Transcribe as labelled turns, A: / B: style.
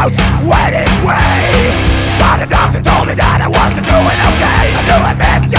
A: went its way. But the doctor told me that